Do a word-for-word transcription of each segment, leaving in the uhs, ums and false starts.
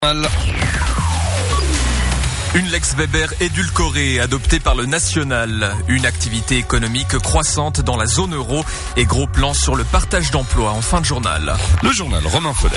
Une Lex Weber édulcorée, adoptée par le National. Une activité économique croissante dans la zone euro et gros plan sur le partage d'emplois en fin de journal. Le journal Romain Follet.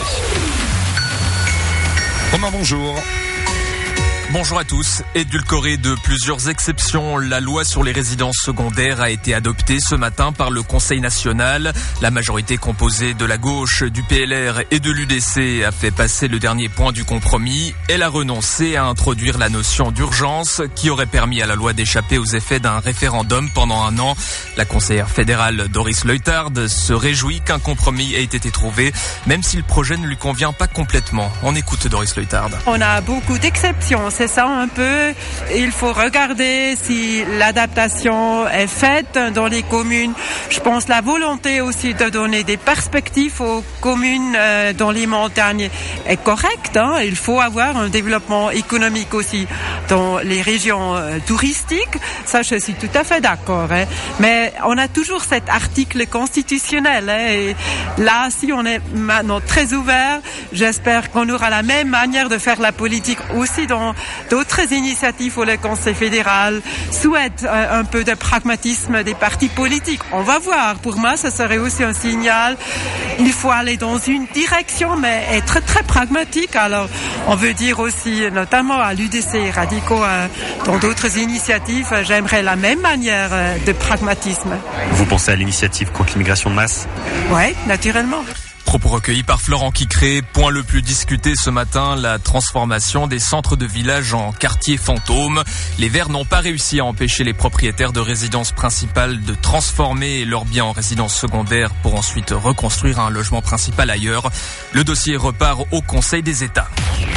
Romain, bonjour. Bonjour à tous. Édulcorée de plusieurs exceptions, la loi sur les résidences secondaires a été adoptée ce matin par le Conseil national. La majorité composée de la gauche, du P L R et de l'U D C a fait passer le dernier point du compromis. Elle a renoncé à introduire la notion d'urgence qui aurait permis à la loi d'échapper aux effets d'un référendum pendant un an. La conseillère fédérale Doris Leuthard se réjouit qu'un compromis ait été trouvé, même si le projet ne lui convient pas complètement. On écoute Doris Leuthard. On a beaucoup d'exceptions. C'est ça un peu. Il faut regarder si l'adaptation est faite dans les communes. Je pense la volonté aussi de donner des perspectives aux communes euh, dans les montagnes est correcte. Hein. Il faut avoir un développement économique aussi dans les régions euh, touristiques. Ça, je suis tout à fait d'accord. Hein. Mais on a toujours cet article constitutionnel. Hein. Et là, si on est maintenant très ouvert, j'espère qu'on aura la même manière de faire la politique aussi dans d'autres initiatives où le Conseil fédéral souhaite un peu de pragmatisme des partis politiques. On va voir. Pour moi, ce serait aussi un signal. Il faut aller dans une direction, mais être très pragmatique. Alors, on veut dire aussi, notamment à l'U D C radicaux, dans d'autres initiatives, j'aimerais la même manière de pragmatisme. Vous pensez à l'initiative contre l'immigration de masse ? Oui, naturellement. Propos recueillis par Florent Quicré. Point le plus discuté ce matin, la transformation des centres de village en quartiers fantômes. Les Verts n'ont pas réussi à empêcher les propriétaires de résidences principales de transformer leurs biens en résidences secondaires pour ensuite reconstruire un logement principal ailleurs. Le dossier repart au Conseil des États.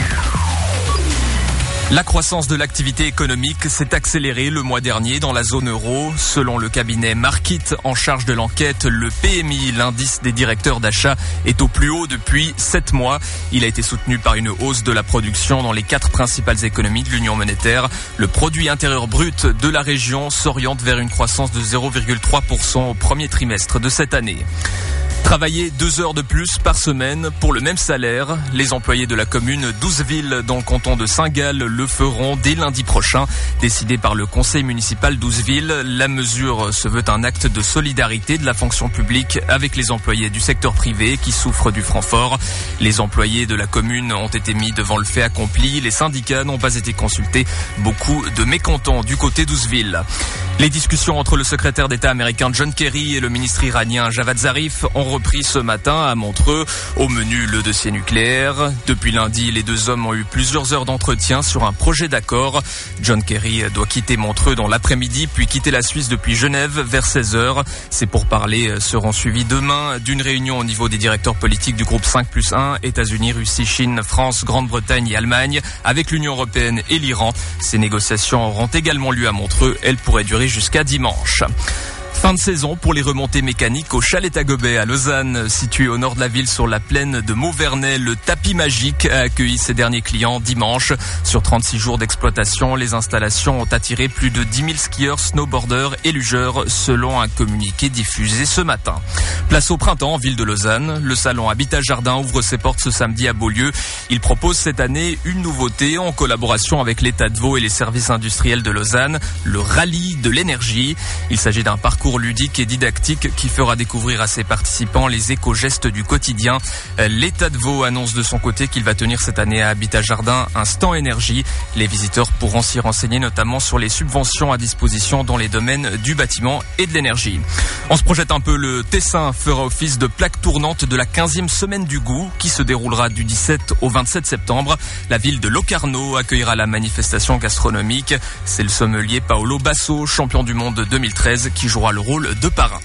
La croissance de l'activité économique s'est accélérée le mois dernier dans la zone euro. Selon le cabinet Markit en charge de l'enquête, le P M I, l'indice des directeurs d'achat, est au plus haut depuis sept mois. Il a été soutenu par une hausse de la production dans les quatre principales économies de l'Union monétaire. Le produit intérieur brut de la région s'oriente vers une croissance de zéro virgule trois pour cent au premier trimestre de cette année. Travailler deux heures de plus par semaine pour le même salaire. Les employés de la commune d'Ouzeville dans le canton de Saint-Gall le feront dès lundi prochain. Décidé par le conseil municipal d'Ouzeville, la mesure se veut un acte de solidarité de la fonction publique avec les employés du secteur privé qui souffrent du franc fort. Les employés de la commune ont été mis devant le fait accompli. Les syndicats n'ont pas été consultés. Beaucoup de mécontents du côté d'Ouzeville. Les discussions entre le secrétaire d'État américain John Kerry et le ministre iranien Javad Zarif ont repris ce matin à Montreux. Au menu, le dossier nucléaire. Depuis lundi, les deux hommes ont eu plusieurs heures d'entretien sur un projet d'accord. John Kerry doit quitter Montreux dans l'après-midi, puis quitter la Suisse depuis Genève vers seize heures. Ces pourparlers seront suivis demain d'une réunion au niveau des directeurs politiques du groupe cinq plus un, États-Unis, Russie, Chine, France, Grande-Bretagne et Allemagne, avec l'Union européenne et l'Iran. Ces négociations auront également lieu à Montreux. Elles pourraient durer jusqu'à dimanche. Fin de saison pour les remontées mécaniques au Chalet à Gobet à Lausanne, situé au nord de la ville sur la plaine de Mauvernay. Le tapis magique a accueilli ses derniers clients dimanche. Sur trente-six jours d'exploitation, les installations ont attiré plus de dix mille skieurs, snowboarders et lugeurs, selon un communiqué diffusé ce matin. Place au printemps en ville de Lausanne. Le salon Habitat Jardin ouvre ses portes ce samedi à Beaulieu. Il propose cette année une nouveauté en collaboration avec l'État de Vaud et les services industriels de Lausanne, le rallye de l'énergie. Il s'agit d'un parcours ludique et didactique qui fera découvrir à ses participants les éco-gestes du quotidien. L'État de Vaud annonce de son côté qu'il va tenir cette année à Habitat Jardin un stand énergie. Les visiteurs pourront s'y renseigner notamment sur les subventions à disposition dans les domaines du bâtiment et de l'énergie. On se projette un peu, le Tessin fera office de plaque tournante de la quinzième semaine du goût qui se déroulera du dix-sept au vingt-sept septembre. La ville de Locarno accueillera la manifestation gastronomique. C'est le sommelier Paolo Basso, champion du monde deux mille treize, qui jouera le rôle de parrain.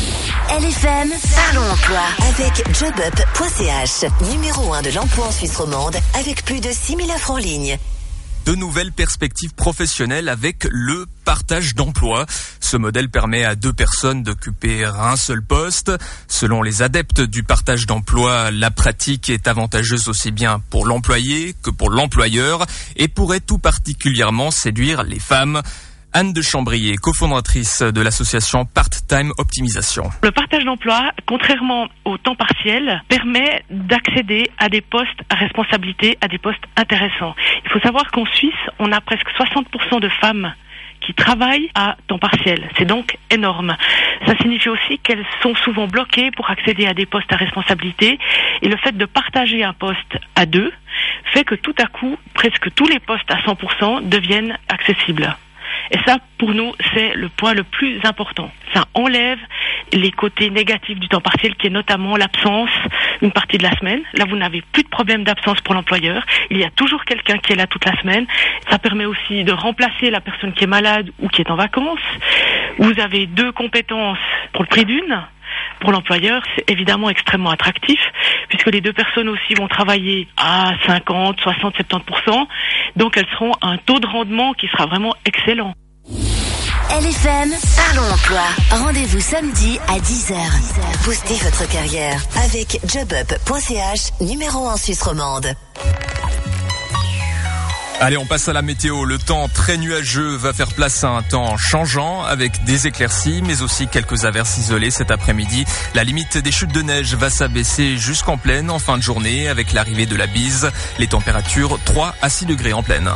L F M, parlons emploi avec jobup point c h, numéro un de l'emploi en Suisse romande avec plus de six mille offres en ligne. De nouvelles perspectives professionnelles avec le partage d'emploi. Ce modèle permet à deux personnes d'occuper un seul poste. Selon les adeptes du partage d'emploi, la pratique est avantageuse aussi bien pour l'employé que pour l'employeur et pourrait tout particulièrement séduire les femmes. Anne de Chambrier, cofondatrice de l'association Part-Time Optimisation. Le partage d'emploi, contrairement au temps partiel, permet d'accéder à des postes à responsabilité, à des postes intéressants. Il faut savoir qu'en Suisse, on a presque soixante pour cent de femmes qui travaillent à temps partiel. C'est donc énorme. Ça signifie aussi qu'elles sont souvent bloquées pour accéder à des postes à responsabilité, et le fait de partager un poste à deux fait que tout à coup, presque tous les postes à cent pour cent deviennent accessibles. Et ça, pour nous, c'est le point le plus important. Ça enlève les côtés négatifs du temps partiel, qui est notamment l'absence une partie de la semaine. Là, vous n'avez plus de problème d'absence pour l'employeur. Il y a toujours quelqu'un qui est là toute la semaine. Ça permet aussi de remplacer la personne qui est malade ou qui est en vacances. Vous avez deux compétences pour le prix d'une. Pour l'employeur, c'est évidemment extrêmement attractif, puisque les deux personnes aussi vont travailler à cinquante, soixante, soixante-dix pour cent. Donc elles seront à un taux de rendement qui sera vraiment excellent. L F M, parlons emploi. Rendez-vous samedi à dix heures. Boostez votre carrière avec jobup point c h, numéro un Suisse romande. Allez, on passe à la météo. Le temps très nuageux va faire place à un temps changeant avec des éclaircies, mais aussi quelques averses isolées cet après-midi. La limite des chutes de neige va s'abaisser jusqu'en plaine en fin de journée avec l'arrivée de la bise. Les températures trois à six degrés en plaine.